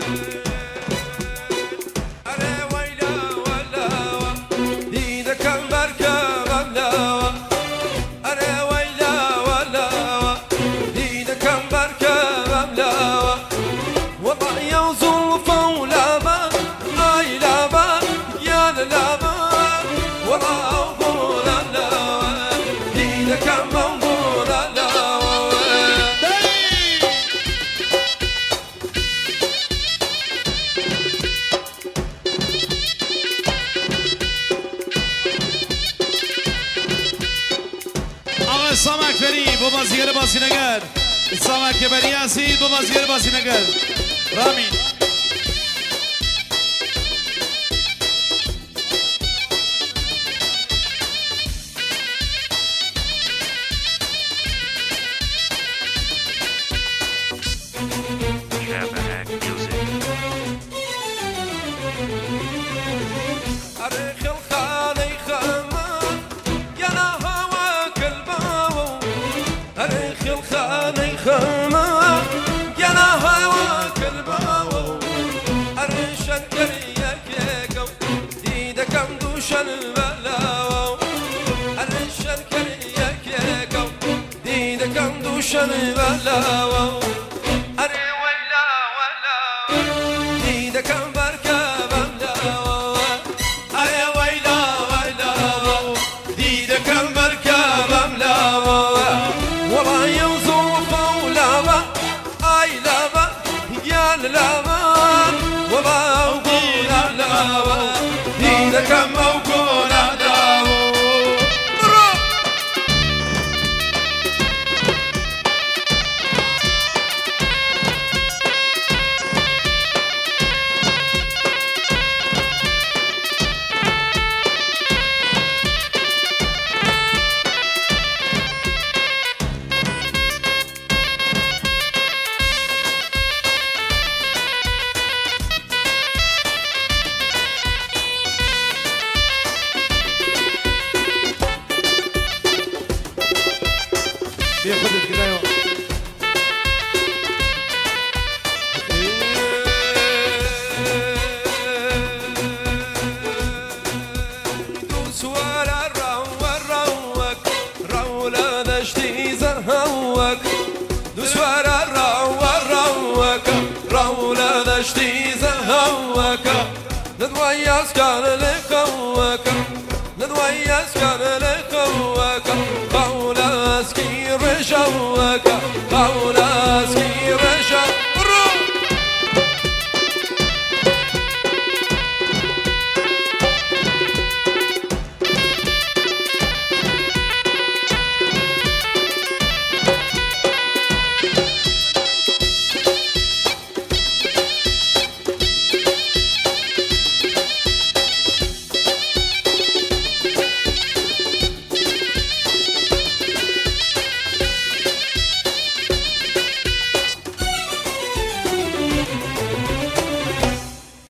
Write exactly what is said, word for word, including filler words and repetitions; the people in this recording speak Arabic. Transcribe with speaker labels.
Speaker 1: سامک فری با بازیگر بازی نگر سامک بری هستید با بازیگر بازی نگر رامین
Speaker 2: شني بلاو أري ولا ولا ديدا كم بركب بلاو أري ولا ولا ديدا كم بركب بلاو والله يوصف ولا أي لا يا لا والله أقول لا ديدا كم أقول لا
Speaker 1: بياخد كده اهو
Speaker 2: دوسوار الروك روك رولا دشتي زهوك دوسوار الروك روك رولا دشتي زهوك ندوياس كان لكوك ندوياس كان لكوك قولاس كي رجوك قولاس كي